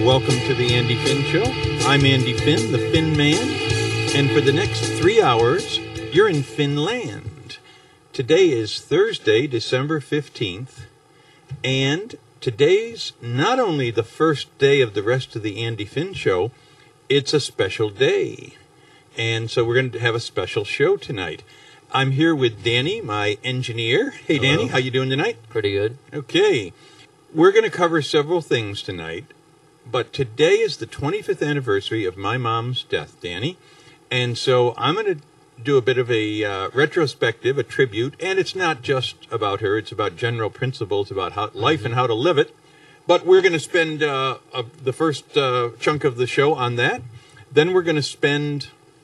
welcome to the Andy Finn Show. I'm Andy Finn, the Finn Man, and for the next 3 hours, you're in Finland. Today is Thursday, December 15th, and today's not only the first day of the rest of the Andy Finn Show, it's a special day. And so we're going to have a special show tonight. I'm here with Danny, my engineer. Hey, Hello. Danny, how you doing tonight? Pretty good. Okay. We're going to cover several things tonight, but today is the 25th anniversary of my mom's death, Danny. And so I'm going to do a bit of a retrospective, a tribute, and it's not just about her. It's about general principles about how, life and how to live it. But we're going to spend the first chunk of the show on that. Then we're going to spend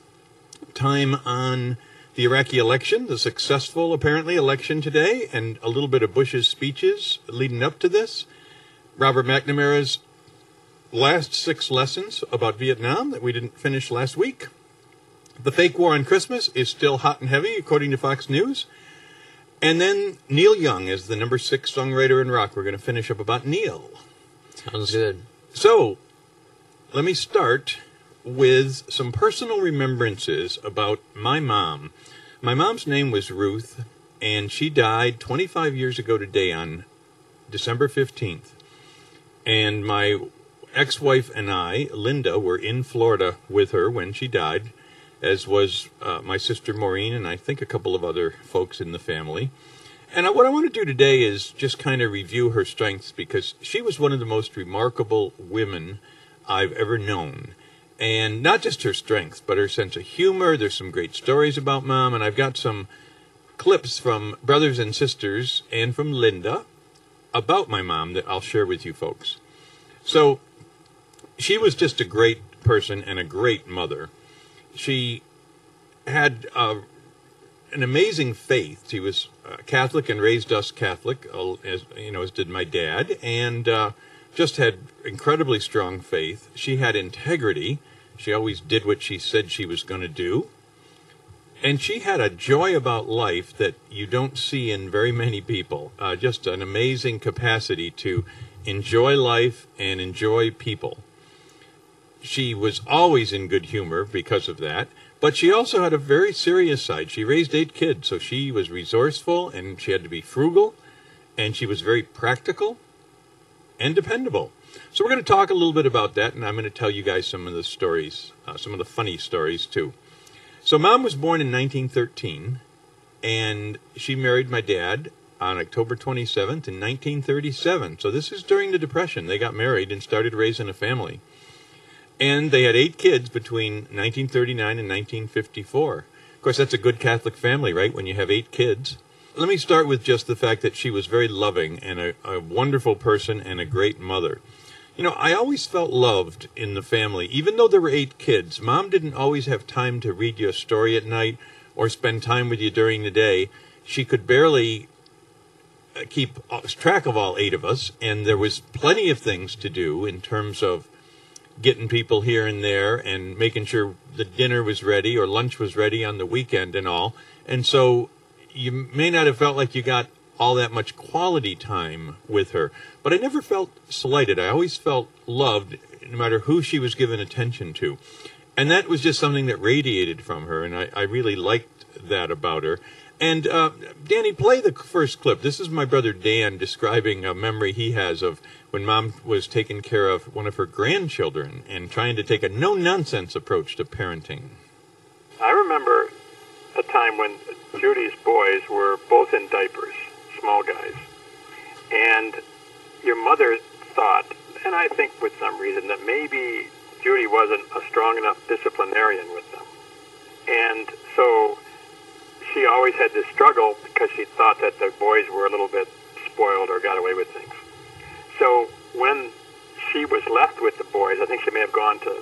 time on the Iraqi election, the successful, apparently, election today, and a little bit of Bush's speeches leading up to this. Robert McNamara's last 6 lessons about Vietnam that we didn't finish last week. The fake war on Christmas is still hot and heavy, according to Fox News. And then Neil Young is the number 6 songwriter in rock. We're going to finish up about Neil. Sounds good. So, let me start with some personal remembrances about my mom. My mom's name was Ruth, and she died 25 years ago today on December 15th. And my ex-wife and I, Linda, were in Florida with her when she died, as was my sister Maureen and I think a couple of other folks in the family. And what I want to do today is just kind of review her strengths, because she was one of the most remarkable women I've ever known. And not just her strengths, but her sense of humor. There's some great stories about Mom, and I've got some clips from brothers and sisters and from Linda about my mom that I'll share with you folks. So, she was just a great person and a great mother. She had an amazing faith. She was Catholic and raised us Catholic, as did my dad, and just had incredibly strong faith. She had integrity. She always did what she said she was going to do. And she had a joy about life that you don't see in very many people. Just an amazing capacity to enjoy life and enjoy people. She was always in good humor because of that. But she also had a very serious side. She raised 8 kids, so she was resourceful, and she had to be frugal, and she was very practical and dependable. So we're going to talk a little bit about that, and I'm going to tell you guys some of the stories, some of the funny stories too. So Mom was born in 1913, and she married my dad on October 27th in 1937. So this is during the Depression. They got married and started raising a family. And they had 8 kids between 1939 and 1954. Of course, that's a good Catholic family, right, when you have 8 kids. Let me start with just the fact that she was very loving and a wonderful person and a great mother. You know, I always felt loved in the family. Even though there were 8 kids, Mom didn't always have time to read you a story at night or spend time with you during the day. She could barely keep track of all 8 of us, and there was plenty of things to do in terms of getting people here and there and making sure the dinner was ready or lunch was ready on the weekend and all. And so you may not have felt like you got all that much quality time with her, but I never felt slighted. I always felt loved, no matter who she was given attention to. And that was just something that radiated from her, and I really liked that about her. And Danny, play the first clip. This is my brother Dan describing a memory he has of when Mom was taking care of one of her grandchildren and trying to take a no-nonsense approach to parenting. I remember a time when Judy's boys were both in diapers, small guys. And your mother thought, and I think with some reason, that maybe Judy wasn't a strong enough disciplinarian with them. And so she always had this struggle because she thought that the boys were a little bit spoiled or got away with things. So when she was left with the boys, I think she may have gone to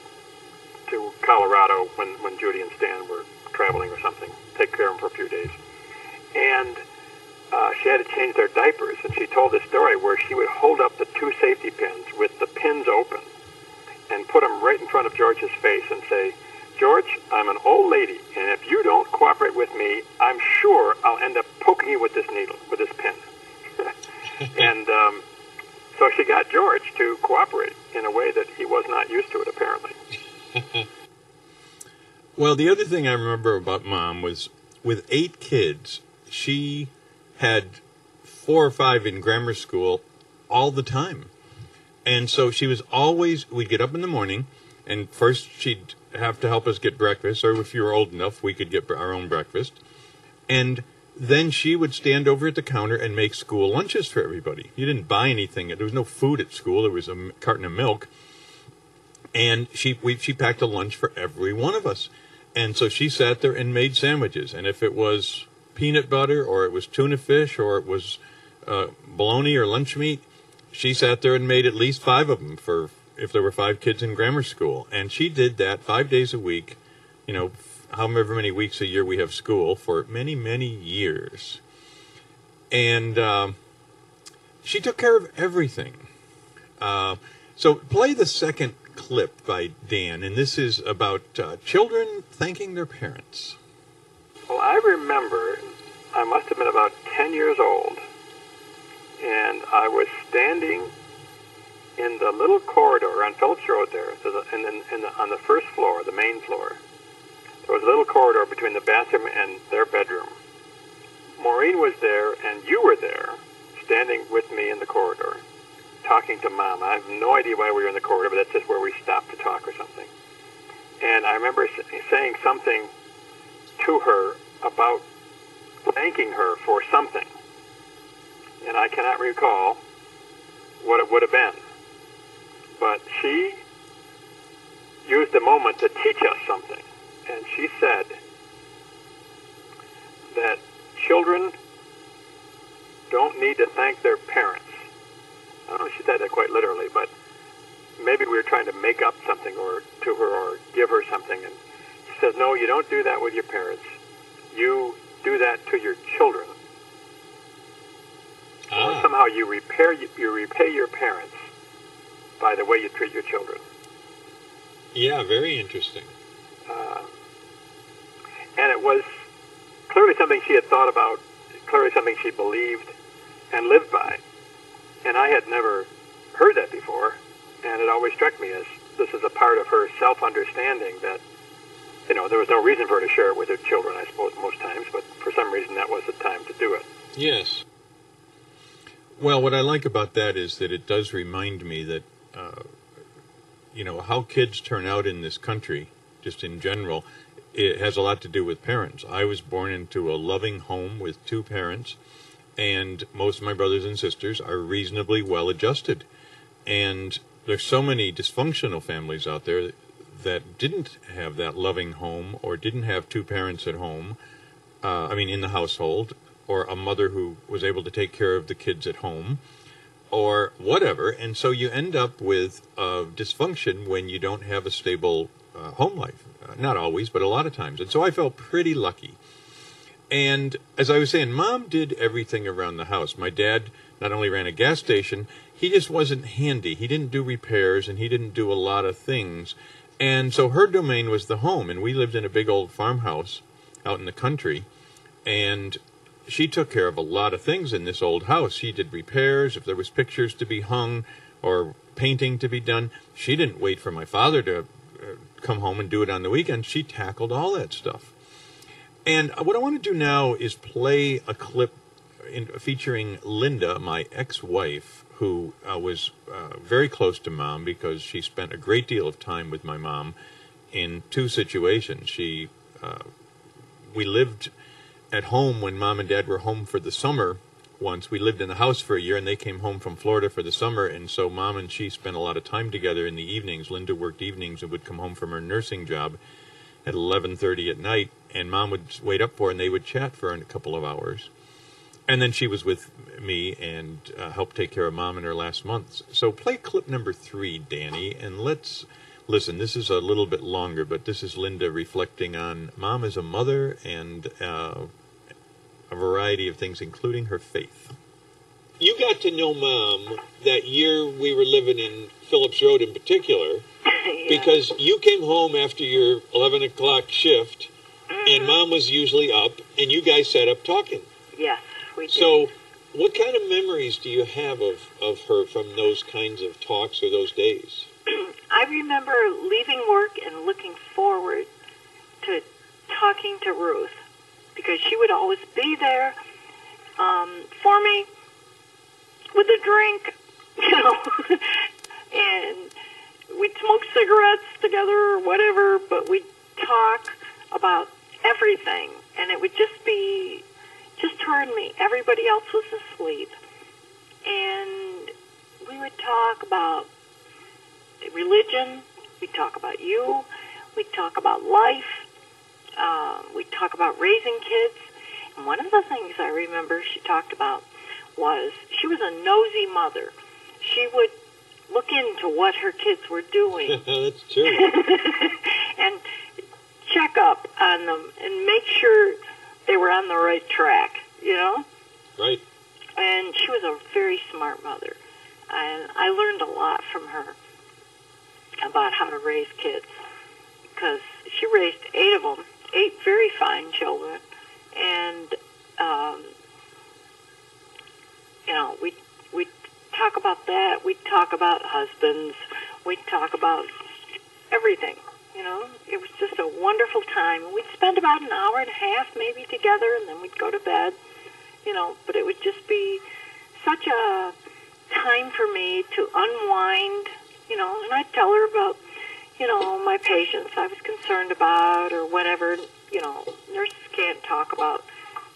Colorado when Judy and Stan were traveling or something, take care of them for a few days. And she had to change their diapers, and she told this story where she would hold up the 2 safety pins with the pins open and put them right in front of George's face and say, "George, I'm an old lady, and if you don't cooperate with me, I'm sure I'll end up poking you with this needle, with this pin." And so she got George to cooperate, in a way that he was not used to it, apparently. Well, the other thing I remember about Mom was with 8 kids, she had 4 or 5 in grammar school all the time. And so she was always, we'd get up in the morning, and first she'd have to help us get breakfast, or if you were old enough, we could get our own breakfast. And then she would stand over at the counter and make school lunches for everybody. You didn't buy anything. There was no food at school. There was a carton of milk. And she packed a lunch for every one of us. And so she sat there and made sandwiches. And if it was peanut butter, or it was tuna fish, or it was bologna or lunch meat, she sat there and made at least 5 of them for if there were 5 kids in grammar school. And she did that 5 days a week, however many weeks a year we have school, for many, many years. And she took care of everything. So play the second clip by Dan, and this is about children thanking their parents. Well, I remember I must have been about 10 years old, and I was standing in the little corridor on Phillips Road there, on the first floor, the main floor. There was a little corridor between the bathroom and their bedroom. Maureen was there, and you were there, standing with me in the corridor, talking to Mom. I have no idea why we were in the corridor, but that's just where we stopped to talk or something. And I remember saying something to her about thanking her for something. And I cannot recall what it would have been. But she used a moment to teach us something. And she said that children don't need to thank their parents. I don't know if she said that quite literally, but maybe we were trying to make up something to her or give her something. And she says, no, you don't do that with your parents. You do that to your children. Or somehow you repay your parents by the way you treat your children. Yeah, very interesting. And it was clearly something she had thought about, clearly something she believed and lived by. And I had never heard that before, and it always struck me as this is a part of her self-understanding that, there was no reason for her to share it with her children, I suppose, most times, but for some reason that was the time to do it. Yes. Well, what I like about that is that it does remind me that, how kids turn out in this country, just in general, it has a lot to do with parents. I was born into a loving home with 2 parents, and most of my brothers and sisters are reasonably well-adjusted. And there's so many dysfunctional families out there that didn't have that loving home, or didn't have 2 parents at home, in the household, or a mother who was able to take care of the kids at home, or whatever. And so you end up with dysfunction when you don't have a stable home life. Not always, but a lot of times. And so I felt pretty lucky. And as I was saying, Mom did everything around the house. My dad not only ran a gas station, he just wasn't handy. He didn't do repairs, and he didn't do a lot of things. And so her domain was the home, and we lived in a big old farmhouse out in the country. And she took care of a lot of things in this old house. She did repairs. If there was pictures to be hung or painting to be done, she didn't wait for my father to come home and do it on the weekend. She tackled all that stuff. And what I want to do now is play a clip featuring Linda, my ex-wife, who was very close to Mom because she spent a great deal of time with my mom in 2 situations. We lived at home when Mom and Dad were home for the summer once. We lived in the house for a year, and they came home from Florida for the summer, and so Mom and she spent a lot of time together in the evenings. Linda worked evenings and would come home from her nursing job at 11:30 at night, and Mom would wait up for her, and they would chat for a couple of hours. And then she was with me and helped take care of Mom in her last months. So play clip number 3, Danny, and let's listen. This is a little bit longer, but this is Linda reflecting on Mom as a mother and a variety of things, including her faith. You got to know Mom that year we were living in Phillips Road in particular, because you came home after your 11 o'clock shift, and Mom was usually up, and you guys sat up talking. Yes, we did. So what kind of memories do you have of her from those kinds of talks or those days? I remember leaving work and looking forward to talking to Ruth because she would always be there for me with a drink, and we'd smoke cigarettes together or whatever, but we'd talk about everything, and it would just be just her and me. Everybody else was asleep, and we would talk about religion, we'd talk about you, we'd talk about life, we'd talk about raising kids. And one of the things I remember she talked about was she was a nosy mother. She would look into what her kids were doing. That's true. And check up on them and make sure they were on the right track, Right. And she was a very smart mother. And I learned a lot from her about how to raise kids, because she raised 8 of them, 8 very fine children, and we'd talk about that. We'd talk about husbands. We'd talk about everything. It was just a wonderful time. We'd spend about an hour and a half maybe together, and then we'd go to bed. But it would just be such a time for me to unwind. And I'd tell her about, my patients I was concerned about or whatever. Nurses can't talk about,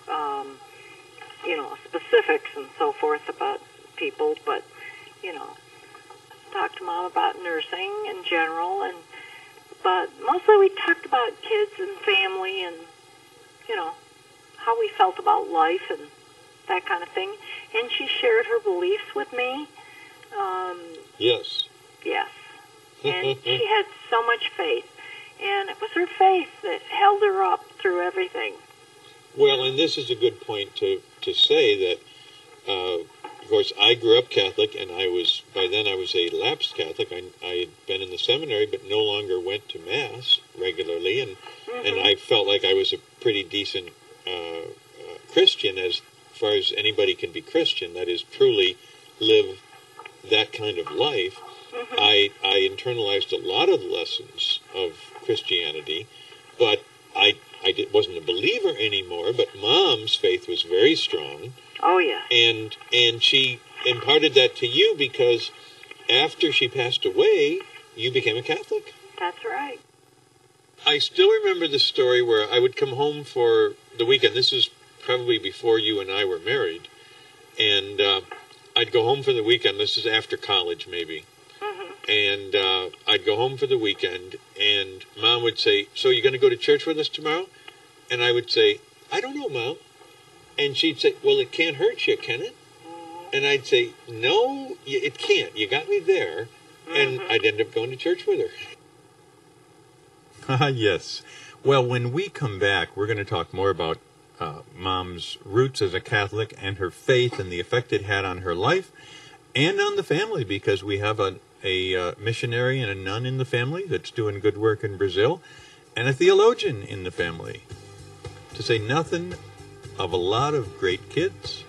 specifics and so forth about people, but, talk to Mom about nursing in general, but mostly we talked about kids and family and, how we felt about life and that kind of thing. And she shared her beliefs with me. Yes. Yes. And she had so much faith. And it was her faith that held her up through everything. Well, and this is a good point to say that, of course, I grew up Catholic, and by then I was a lapsed Catholic. I had been in the seminary, but no longer went to Mass regularly, and I felt like I was a pretty decent Christian as far as anybody can be Christian, that is, truly live that kind of life. I internalized a lot of the lessons of Christianity, but I wasn't a believer anymore, but Mom's faith was very strong. Oh, yeah. And she imparted that to you because after she passed away, you became a Catholic. That's right. I still remember the story where I would come home for the weekend. This is probably before you and I were married. And I'd go home for the weekend. This is after college, maybe. And I'd go home for the weekend, and Mom would say, "So you're going to go to church with us tomorrow?" And I would say, "I don't know, Mom." And she'd say, "Well, it can't hurt you, can it?" And I'd say, "No, it can't. You got me there." And I'd end up going to church with her. Yes. Well, when we come back, we're going to talk more about Mom's roots as a Catholic and her faith and the effect it had on her life and on the family, because we have a missionary and a nun in the family that's doing good work in Brazil, and a theologian in the family, to say nothing of a lot of great kids.